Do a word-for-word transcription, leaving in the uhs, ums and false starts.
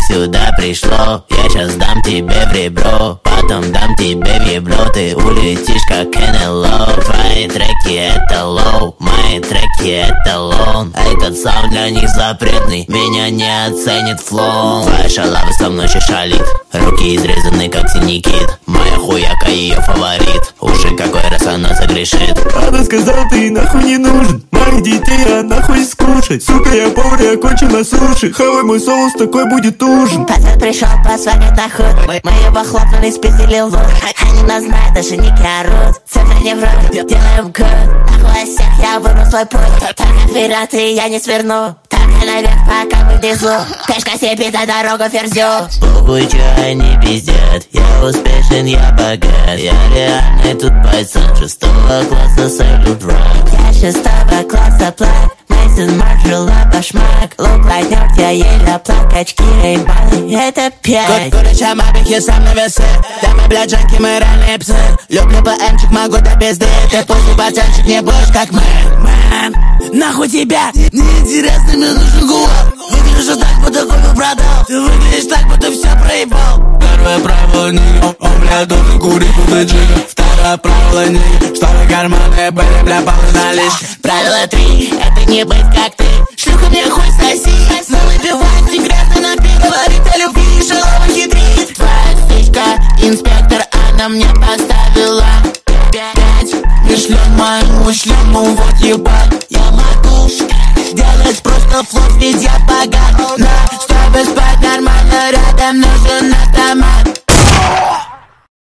сюда пришло. Я щас дам тебе в ребро, потом дам тебе в ебло. Ты улетишь как эн эл о. Твои треки это лоу, мои треки это лон. А этот саунд для них запретный, меня не оценит флоу. Твоя шалава со мной ще шалит, руки изрезаны как синикит. Моя хуяка ее фаворит, уже какой раз она загрешит. Она сказала, ты нахуй не нужен, моих детей, а нахуй скушать. Сука, я повар, я кончу на суши. Хавай мой соус, такой будет ужин. Пацан пришел посмотреть на худ, мы, мы его хлопнули, спиздили в лук. Они нас знают, даже не орут. Цифры не врут, делаем код. Нахуй всех, я выбрал свой путь. Только вперед, и я не сверну. Только наверх, пока мы внизу. Пешка себе до дорогу ферзю. Похуй, чё они пиздят, я успешен, я богат. Я реальный тут пацан, шестого класса салют рак. Я шестого класса плак, Мейсон Маршалла башмак. Лук лайнер, я еле плак, очки рейбаны, это пять. Куроча мабихи сам на весе, да мы, блядь, джанки, мы реальные псы. Люблю ПМчик, могу до пизды, ты пусть пацанчик не будешь как мы. Мэм, нахуй тебя, неинтересно, мне нужен гуал. Выгляжу так, будто выбил продал. Ты выглядишь так, будто все проебал. Первое правило нигга, он, бля, должен курить, будто джига. Второе правило нигга, чтобы карманы были, бля, полы налички. Правило три, это не быть как ты. Шлюха мне хуй соси, мы выпиваем секретный напиток. Говорит о любви, шалова хитрит. Твоя стычка, инспектор, она мне поставила пять. Не шлем моему шлему, вот ебать. Я могу делать просто флот, ведь я богат. Но чтобы спать нормально, рядом нужен автомат.